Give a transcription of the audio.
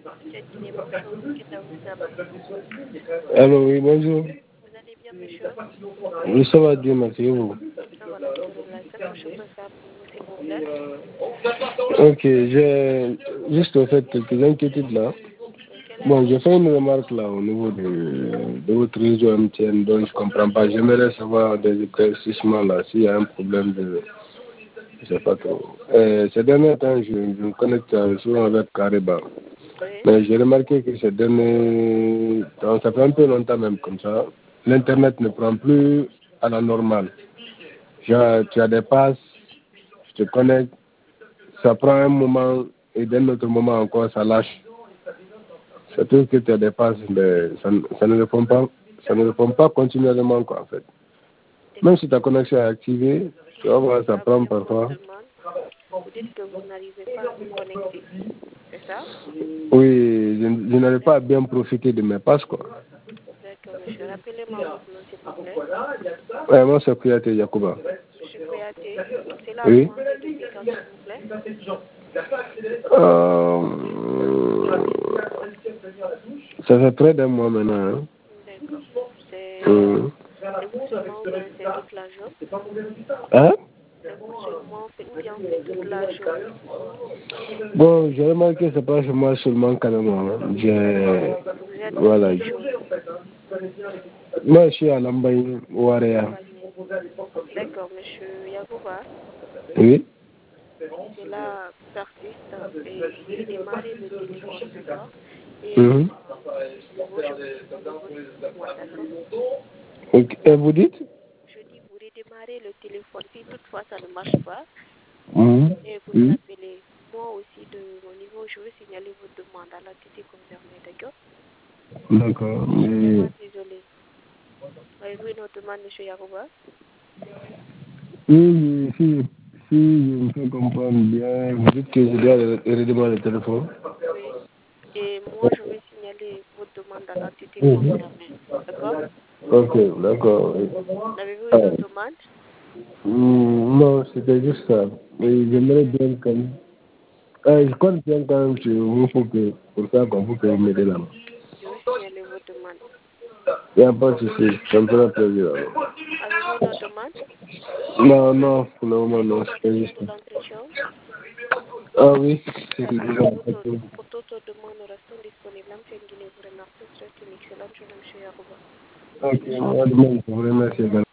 Monsieur Diné, bonjour. Qu'est-ce que vous appelez? Allô, oui, bonjour. Vous allez bien, monsieur? Oui, ça va bien, merci. Et vous? Ça va, alhamdoulilah. Qu'est-ce que je peux faire pour vous, s'il vous plaît? Ok, j'ai juste en fait quelques inquiétudes là. Bon, j'ai fait une remarque là au niveau de votre réseau MTN, donc je comprends pas. J'aimerais savoir des éclaircissements là, s'il y a un problème de. Je sais pas trop. Ces derniers temps, je me connecte souvent avec Kariba. Oui. Mais j'ai remarqué que ces derniers temps, ça fait un peu longtemps même comme ça, l'Internet ne prend plus à la normale. Genre, tu as des passes, tu te connectes, ça prend un moment et d'un autre moment encore, ça lâche. C'est tout que tu as des passes, mais ça ne répond pas. Ça ne répond pas continuellement, quoi, en fait. Même si ta connexion est activée, tu vas voir, ça prend parfois. Vous dites que vous n'arrivez pas à vous connecter, c'est ça? Oui, je n'arrive pas à bien profiter de mes passes, quoi. D'accord, monsieur. Rappelez-moi votre nom, s'il vous plaît. Ouais, moi, c'est Kouyaté Yacouba. Monsieur Kouyaté, c'est là Oui. depuis quand, s'il vous plaît? Ça fait près d'un mois maintenant. Hein. D'accord. C'est vous seulement ou bien c'est toute la journée? Hein? C'est vous seulement ou bien c'est toute la journée? Bon, j'ai remarqué que c'est pas chez moi seulement quand même. Hein. Vous êtes voilà. Moi, je suis à Lambaye, Ouarea. D'accord, monsieur Yagouba. Oui. Si cela persiste, et veuillez démarrer le téléphone, d'accord? Et Je vous moi, d'accord? Okay. Et vous dites? Je dis, vous redémarrez le téléphone. Si toutefois ça ne marche pas, et vous nous appelez. Moi aussi, de mon niveau, je vais signaler votre demande à l'entité concernée, d'accord? D'accord. Vraiment désolé. Avez-vous une autre demande, monsieur Yagouba? Oui, si je me fais comprendre bien, vous dites que je dois redémarrer le téléphone. Oui. Et moi, je vais signaler votre demande à l'entité concernée, d'accord? Ok, d'accord. Avez-vous une autre demande? Non, c'était juste ça. Mais j'aimerais bien quand même. Je compte bien quand même sur vous pour ça qu'on peut m'aider là. Je vais signaler votre demande. Il n'y a pas de souci, ça me fera plaisir. Avez-vous une autre demande? Non, pour le moment, non, c'est juste. L'entretien? Ah oui, c'est Pour toute demande, nous restons disponibles. M. Guinée vous remercie. Souhaite une excellente journée, M. Yagouba. Ok, moi, je vous remercie.